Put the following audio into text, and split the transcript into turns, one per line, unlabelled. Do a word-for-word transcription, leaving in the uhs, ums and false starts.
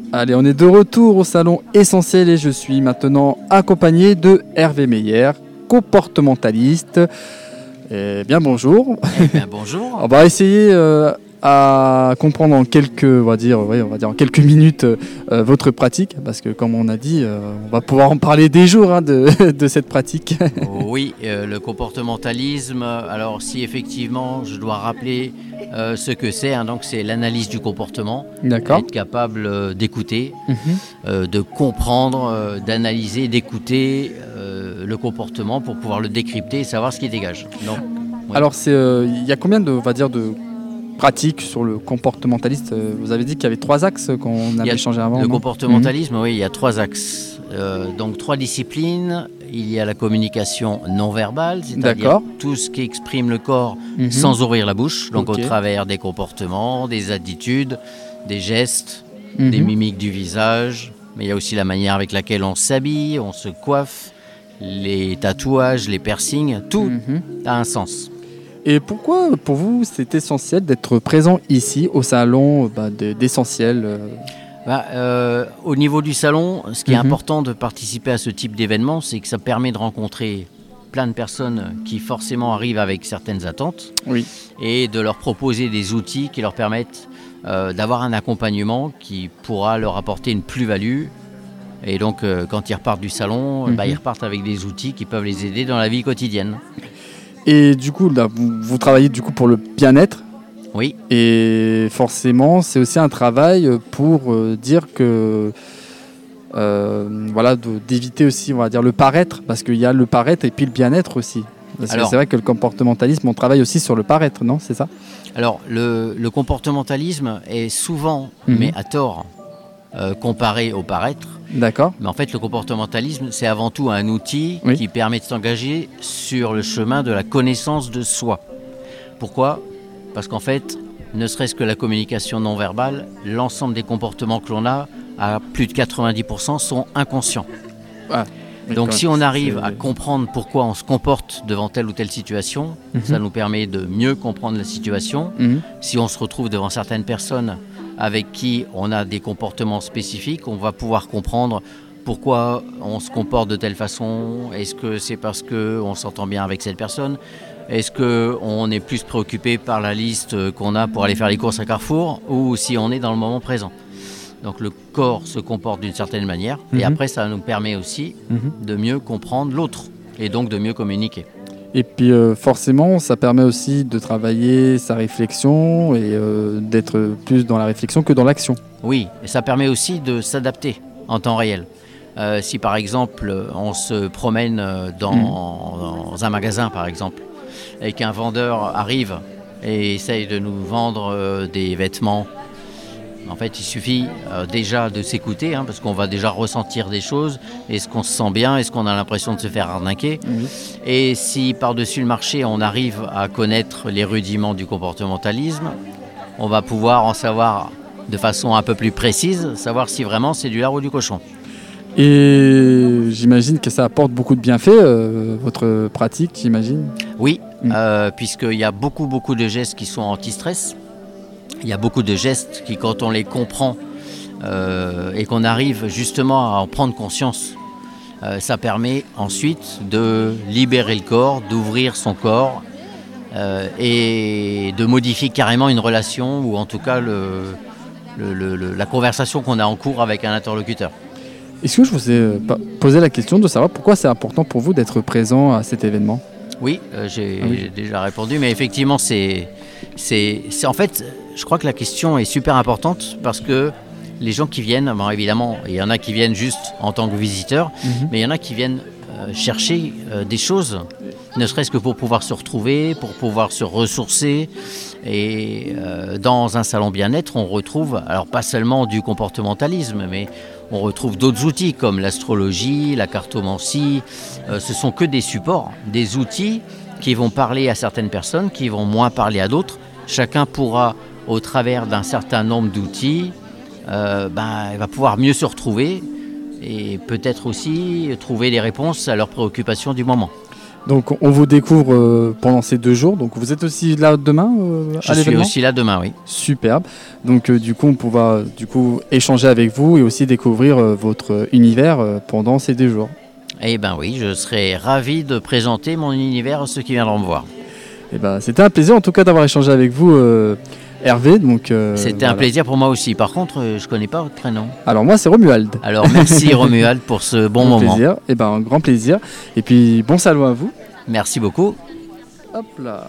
Allez, on est de retour au salon Essentiel et je suis maintenant accompagné de Hervé Meyer, comportementaliste. Eh bien, bonjour.
Eh bien, bonjour.
On va essayer euh, à comprendre en quelques, on va dire, oui, on va dire en quelques minutes euh, votre pratique, parce que comme on a dit, euh, on va pouvoir en parler des jours hein, de, de cette pratique.
Oui, euh, le comportementalisme. Alors, si effectivement, je dois rappeler euh, ce que c'est, hein, donc c'est l'analyse du comportement.
D'accord.
Être capable euh, d'écouter,
Mm-hmm.
euh, de comprendre, euh, d'analyser, d'écouter euh, le comportement pour pouvoir le décrypter et savoir ce qui dégage. Donc, oui.
Alors, il euh, y a combien de, on va dire, de pratiques sur le comportementaliste? Vous avez dit qu'il y avait trois axes qu'on avait échangé avant.
Le
non
comportementalisme, mmh. oui, il y a trois axes. Euh, donc trois disciplines. Il y a la communication non verbale, c'est-à-dire
D'accord.
tout ce qui exprime le corps
mm-hmm.
sans ouvrir la bouche, donc
okay.
au travers des comportements, des attitudes, des gestes,
mm-hmm.
des mimiques du visage. Mais il y a aussi la manière avec laquelle on s'habille, on se coiffe, les tatouages, les piercings, tout mm-hmm. a un sens.
Et pourquoi, pour vous, c'est essentiel d'être présent ici, au salon bah, d'Essentiel euh...
bah, euh, Au niveau du salon, ce qui est mm-hmm. important de participer à ce type d'événement, c'est que ça permet de rencontrer plein de personnes qui forcément arrivent avec certaines attentes
oui.
et de leur proposer des outils qui leur permettent euh, d'avoir un accompagnement qui pourra leur apporter une plus-value. Et donc, euh, quand ils repartent du salon, mm-hmm. bah, ils repartent avec des outils qui peuvent les aider dans la vie quotidienne.
Et du coup, là, vous, vous travaillez du coup pour le bien-être.
Oui.
Et forcément, c'est aussi un travail pour euh, dire que, euh, voilà, de, d'éviter aussi, on va dire, le paraître, parce qu'il y a le paraître et puis le bien-être aussi. Parce alors, que c'est vrai que le comportementalisme, on travaille aussi sur le paraître, non? C'est ça?
Alors, le, le comportementalisme est souvent, mm-hmm. mais à tort, euh, comparé au paraître.
D'accord.
Mais en fait, le comportementalisme, c'est avant tout un outil oui. qui permet de s'engager sur le chemin de la connaissance de soi. Pourquoi ? Parce qu'en fait, ne serait-ce que la communication non verbale, l'ensemble des comportements que l'on a, à plus de quatre-vingt-dix pour cent, sont inconscients. Ah, Donc si on arrive c'est... à comprendre pourquoi on se comporte devant telle ou telle situation, mm-hmm. ça nous permet de mieux comprendre la situation. Mm-hmm. Si on se retrouve devant certaines personnes avec qui on a des comportements spécifiques, on va pouvoir comprendre pourquoi on se comporte de telle façon. Est-ce que c'est parce qu'on s'entend bien avec cette personne ? Est-ce qu'on est plus préoccupé par la liste qu'on a pour aller faire les courses à Carrefour ou si on est dans le moment présent ? Donc le corps se comporte d'une certaine manière mm-hmm. et après ça nous permet aussi mm-hmm. de mieux comprendre l'autre et donc de mieux communiquer.
Et puis euh, forcément, ça permet aussi de travailler sa réflexion et euh, d'être plus dans la réflexion que dans l'action.
Oui, et ça permet aussi de s'adapter en temps réel. Euh, si par exemple, on se promène dans, mmh. dans un magasin par exemple, et qu'un vendeur arrive et essaye de nous vendre euh, des vêtements, en fait, il suffit euh, déjà de s'écouter, hein, parce qu'on va déjà ressentir des choses. Est-ce qu'on se sent bien ? Est-ce qu'on a l'impression de se faire arnaquer ? Oui. Et si par-dessus le marché, on arrive à connaître les rudiments du comportementalisme, on va pouvoir en savoir de façon un peu plus précise, savoir si vraiment c'est du lard ou du cochon.
Et j'imagine que ça apporte beaucoup de bienfaits, euh, votre pratique, j'imagine ?
Oui, mmh. euh, puisqu'il y a beaucoup, beaucoup de gestes qui sont anti-stress. Il y a beaucoup de gestes qui, quand on les comprend euh, et qu'on arrive justement à en prendre conscience, euh, ça permet ensuite de libérer le corps, d'ouvrir son corps euh, et de modifier carrément une relation ou en tout cas le, le, le, le, la conversation qu'on a en cours avec un interlocuteur.
Est-ce que je vous ai posé la question de savoir pourquoi c'est important pour vous d'être présent à cet événement ?
Oui, euh, j'ai, ah oui. j'ai déjà répondu, mais effectivement, c'est, c'est, c'est en fait, je crois que la question est super importante parce que les gens qui viennent, bon, évidemment, il y en a qui viennent juste en tant que visiteurs, mm-hmm. mais il y en a qui viennent euh, chercher euh, des choses, ne serait-ce que pour pouvoir se retrouver, pour pouvoir se ressourcer. Et euh, dans un salon bien-être, on retrouve, alors pas seulement du comportementalisme, mais on retrouve d'autres outils comme l'astrologie, la cartomancie. Euh, ce sont que des supports, des outils qui vont parler à certaines personnes, qui vont moins parler à d'autres. Chacun pourra, au travers d'un certain nombre d'outils, euh, ben, il va pouvoir mieux se retrouver et peut-être aussi trouver des réponses à leurs préoccupations du moment.
Donc on vous découvre euh, pendant ces deux jours. Donc vous êtes aussi là demain euh,
Je
à
suis
l'événement
aussi là demain, oui.
Superbe. Donc euh, du coup on pourra du coup échanger avec vous et aussi découvrir euh, votre univers euh, pendant ces deux jours.
Eh bien oui, je serai ravi de présenter mon univers à ceux qui viendront me voir.
Eh ben, c'était un plaisir en tout cas d'avoir échangé avec vous euh, Hervé. Donc, euh,
C'était
voilà.
un plaisir pour moi aussi. Par contre, euh, je ne connais pas votre prénom.
Alors moi c'est Romuald.
Alors merci Romuald pour ce bon
un
moment.
Plaisir. Eh ben, un grand plaisir. Et puis bon salon à vous.
Merci beaucoup.
Hop là.